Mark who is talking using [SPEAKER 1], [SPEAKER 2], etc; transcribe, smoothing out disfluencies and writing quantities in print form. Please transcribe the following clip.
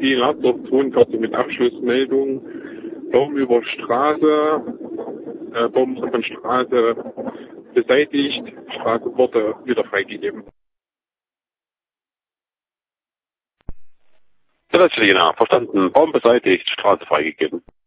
[SPEAKER 1] die Lasdorf 42 mit Abschlussmeldung. Baum über Straße, Baum von Straße beseitigt, Straße wurde wieder freigegeben.
[SPEAKER 2] Ja, das ist genau. Verstanden. Baum beseitigt, Straße freigegeben.